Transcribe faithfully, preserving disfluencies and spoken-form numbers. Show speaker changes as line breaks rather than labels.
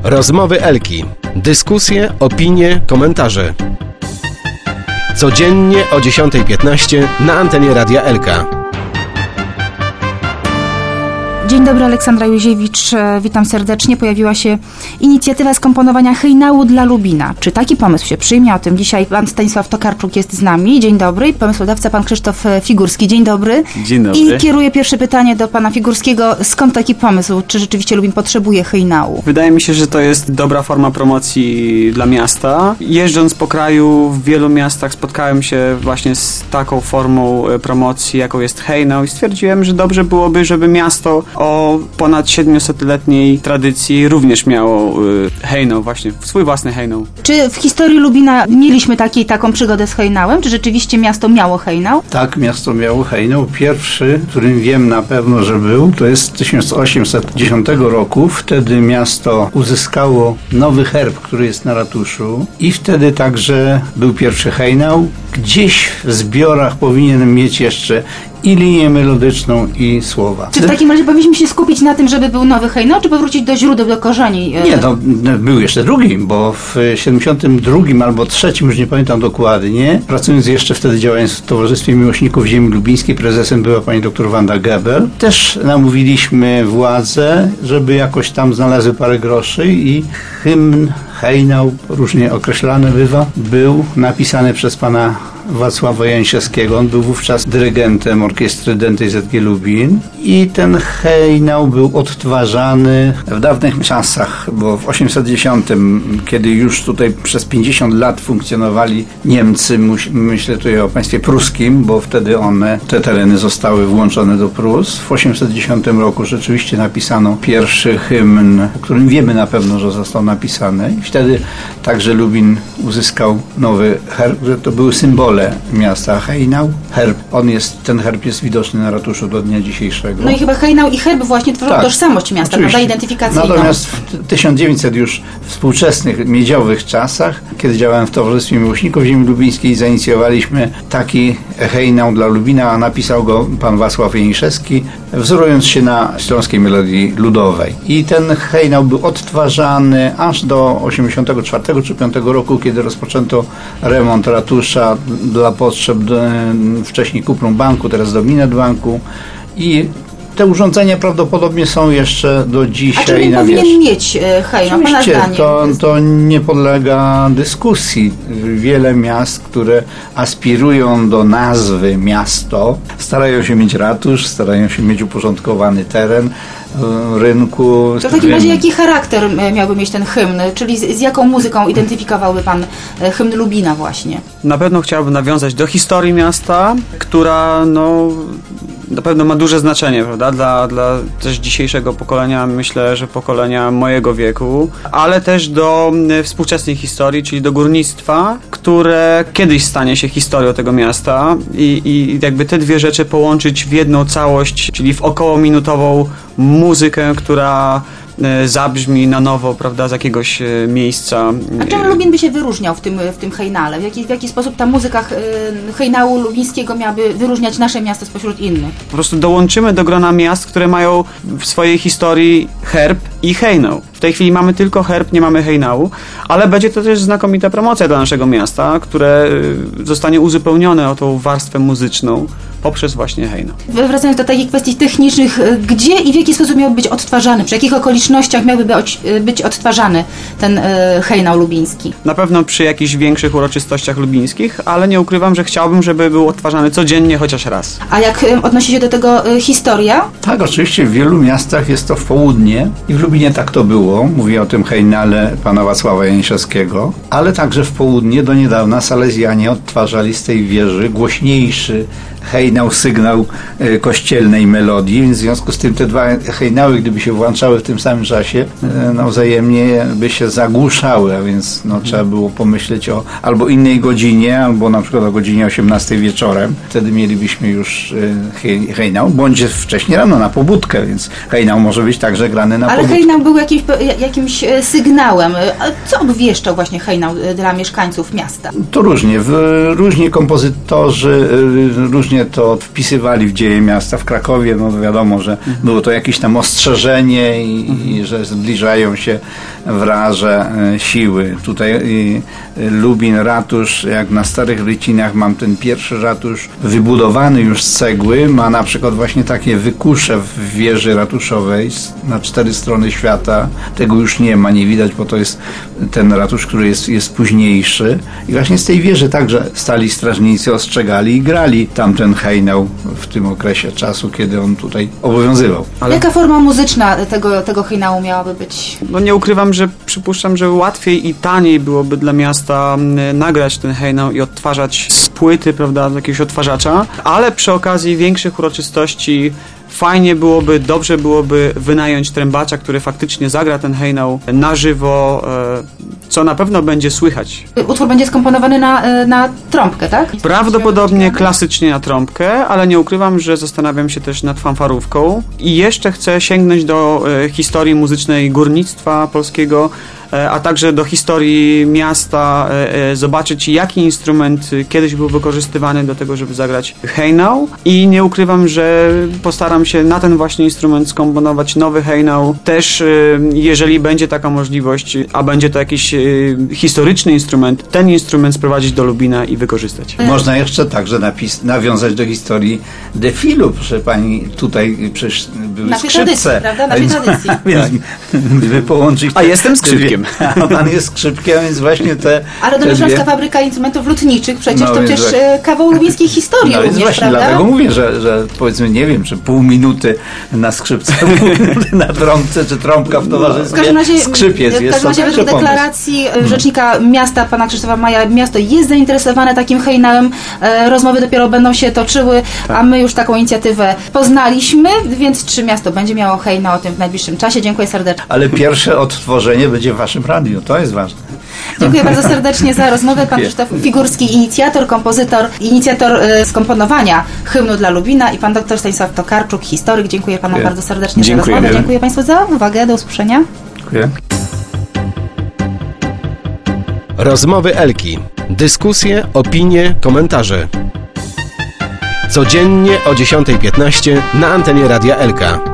Rozmowy Elki. Dyskusje, opinie, komentarze. Codziennie o dziesiąta piętnaście na antenie Radia Elka.
Dzień dobry, Aleksandra Józiewicz. Witam serdecznie. Pojawiła się inicjatywa skomponowania hejnału dla Lubina. Czy taki pomysł się przyjmie? O tym dzisiaj pan Stanisław Tokarczuk jest z nami. Dzień dobry. I pomysłodawca pan Krzysztof Figurski. Dzień dobry.
Dzień dobry.
I kieruję pierwsze pytanie do pana Figurskiego. Skąd taki pomysł? Czy rzeczywiście Lubin potrzebuje hejnału?
Wydaje mi się, że to jest dobra forma promocji dla miasta. Jeżdżąc po kraju w wielu miastach spotkałem się właśnie z taką formą promocji, jaką jest hejnał i stwierdziłem, że dobrze byłoby, żeby miasto o ponad siedmiosetletniej tradycji również miało y, hejnał, właśnie swój własny hejnał.
Czy w historii Lubina mieliśmy taki, taką przygodę z hejnałem? Czy rzeczywiście miasto miało hejnał?
Tak, miasto miało hejnał. Pierwszy, którym wiem na pewno, że był, to jest z tysiąc osiemset dziesiątego roku. Wtedy miasto uzyskało nowy herb, który jest na ratuszu i wtedy także był pierwszy hejnał. Gdzieś w zbiorach powinienem mieć jeszcze i linię melodyczną, i słowa.
Czy w takim razie powinniśmy się skupić na tym, żeby był nowy hejnał, czy powrócić do źródeł, do korzeni?
Nie, no, był jeszcze drugi, bo w siedemdziesiątym drugim albo trzecim, już nie pamiętam dokładnie, pracując jeszcze wtedy, działając w Towarzystwie Miłośników Ziemi Lubińskiej, prezesem była pani doktor Wanda Gebel, też namówiliśmy władze, żeby jakoś tam znalazły parę groszy i hymn, hejnał, różnie określany bywa, był napisany przez pana Wacława Jańszewskiego. On był wówczas dyrygentem orkiestry Dętej Z G Lubin i ten hejnał był odtwarzany w dawnych czasach, bo w osiemset dziesiątym, kiedy już tutaj przez pięćdziesiąt lat funkcjonowali Niemcy, myślę tutaj o państwie pruskim, bo wtedy one, te tereny zostały włączone do Prus. W osiemset dziesiątym roku rzeczywiście napisano pierwszy hymn, o którym wiemy na pewno, że został napisany. I wtedy także Lubin uzyskał nowy herb, że to były symbole miasta hejnał. Herb, on jest, ten herb jest widoczny na ratuszu do dnia dzisiejszego.
No i chyba hejnał i herb właśnie tworzą tak, tożsamość miasta, prawda? Identyfikacyjną.
Natomiast w tysiąc dziewięćset już współczesnych, miedziowych czasach, kiedy działałem w Towarzystwie Miłośników Ziemi Lubińskiej, zainicjowaliśmy taki hejnał dla Lubina, a napisał go pan Wacław Jańszewski, wzorując się na śląskiej melodii ludowej. I ten hejnał był odtwarzany aż do osiemdziesiątego czwartego czy piątego roku, kiedy rozpoczęto remont ratusza dla potrzeb do, wcześniej Kuprum Banku, teraz Dominet Banku i te urządzenia prawdopodobnie są jeszcze do dzisiaj.
A czy nie powinien wiesz, mieć hejnał?
Oczywiście, to, to nie podlega dyskusji. Wiele miast, które aspirują do nazwy miasto, starają się mieć ratusz, starają się mieć uporządkowany teren rynku.
To w takim razie jaki charakter miałby mieć ten hymn? Czyli z, z jaką muzyką identyfikowałby pan hymn Lubina właśnie?
Na pewno chciałbym nawiązać do historii miasta, która no na pewno ma duże znaczenie, prawda? Dla, dla też dzisiejszego pokolenia, myślę, że pokolenia mojego wieku, ale też do współczesnej historii, czyli do górnictwa, które kiedyś stanie się historią tego miasta i, i jakby te dwie rzeczy połączyć w jedną całość, czyli w okołominutową muzykę, która zabrzmi na nowo, prawda, z jakiegoś miejsca.
A czym Lubin by się wyróżniał w tym, w tym hejnale? W jaki, w jaki sposób ta muzyka hejnału lubińskiego miałaby wyróżniać nasze miasto spośród innych?
Po prostu dołączymy do grona miast, które mają w swojej historii herb i hejnał. W tej chwili mamy tylko herb, nie mamy hejnału, ale będzie to też znakomita promocja dla naszego miasta, które zostanie uzupełnione o tą warstwę muzyczną poprzez właśnie hejnał.
Wracając do takich kwestii technicznych, gdzie i w jaki sposób miałby być odtwarzany? Przy jakich okolicznościach miałby być odtwarzany ten hejnał lubiński?
Na pewno przy jakichś większych uroczystościach lubińskich, ale nie ukrywam, że chciałbym, żeby był odtwarzany codziennie, chociaż raz.
A jak odnosi się do tego historia?
Tak, oczywiście w wielu miastach jest to w południe i w Lubinie tak to było. Mówię o tym hejnale pana Wacława Jańszewskiego, ale także w południe do niedawna Salezjanie odtwarzali z tej wieży głośniejszy hejnał, sygnał e, kościelnej melodii, więc w związku z tym te dwa hejnały, gdyby się włączały w tym samym czasie, e, no wzajemnie by się zagłuszały, a więc no, trzeba było pomyśleć o albo innej godzinie, albo na przykład o godzinie osiemnastej wieczorem. Wtedy mielibyśmy już e, hej, hejnał, bądź wcześniej rano na pobudkę, więc hejnał może być także grany na
Ale
pobudkę.
hejnał był jakimś, jakimś sygnałem. A co obwieszczał właśnie hejnał dla mieszkańców miasta?
To różnie. W, różni kompozytorzy, różni później to wpisywali w dzieje miasta. W Krakowie, no wiadomo, że mhm. było to jakieś tam ostrzeżenie i, mhm. i że zbliżają się wraże e, siły. Tutaj e, Lubin, ratusz, jak na Starych Rycinach mam ten pierwszy ratusz wybudowany już z cegły, ma na przykład właśnie takie wykusze w wieży ratuszowej na cztery strony świata. Tego już nie ma, nie widać, bo to jest ten ratusz, który jest, jest późniejszy. I właśnie z tej wieży także stali strażnicy, ostrzegali i grali tamten hejnał w tym okresie czasu, kiedy on tutaj obowiązywał.
Ale... Jaka forma muzyczna tego, tego hejnału miałaby być?
No nie ukrywam, że przypuszczam, że łatwiej i taniej byłoby dla miasta nagrać ten hejnał i odtwarzać z płyty, prawda, z jakiegoś odtwarzacza, ale przy okazji większych uroczystości fajnie byłoby, dobrze byłoby wynająć trębacza, który faktycznie zagra ten hejnał na żywo, co na pewno będzie słychać.
Utwór będzie skomponowany na, na trąbkę, tak?
Prawdopodobnie klasycznie na trąbkę, ale nie ukrywam, że zastanawiam się też nad fanfarówką i jeszcze chcę sięgnąć do historii muzycznej górnictwa polskiego, a także do historii miasta, zobaczyć, jaki instrument kiedyś był wykorzystywany do tego, żeby zagrać hejnał, i nie ukrywam, że postaram się na ten właśnie instrument skomponować nowy hejnał. Też jeżeli będzie taka możliwość, a będzie to jakiś historyczny instrument, ten instrument sprowadzić do Lubina i wykorzystać.
Można jeszcze także napis- nawiązać do historii defilu, proszę pani, tutaj przecież były
na
skrzypce.
Tradycji, prawda? Na tradycji.
Więc gdyby połączyć...
A jestem skrzypkiem.
A pan jest skrzypkiem, więc właśnie te...
Ale Dolnośląska
dwie...
Fabryka Instrumentów Lutniczych, przecież
no,
to przecież
właśnie...
kawał lubiskiej historii
no,
również,
więc właśnie
prawda?
dlatego mówię, że, że powiedzmy, nie wiem, czy pół minuty na skrzypce, pół minuty na trąbce, czy trąbka w towarzystwie,
w każdym razie,
skrzypiec.
W każdym razie według deklaracji hmm. rzecznika miasta, pana Krzysztofa Maja, miasto jest zainteresowane takim hejnałem. E, rozmowy dopiero będą się toczyły, tak. A my już taką inicjatywę poznaliśmy, więc czy miasto będzie miało hejna o tym w najbliższym czasie? Dziękuję serdecznie.
Ale pierwsze odtworzenie będzie w waszym radiu, to jest ważne.
Dziękuję bardzo serdecznie za rozmowę. Pan Krzysztof Figurski, inicjator, kompozytor, inicjator y, skomponowania hymnu dla Lubina, i pan doktor Stanisław Tokarczuk, historyk. Dziękuję panom Dziękuję. bardzo serdecznie
Dziękuję.
za rozmowę. Dziękuję państwu za uwagę. Do usłyszenia.
Dziękuję.
Rozmowy Elki. Dyskusje, opinie, komentarze. Codziennie o dziesiąta piętnaście na antenie Radia Elka.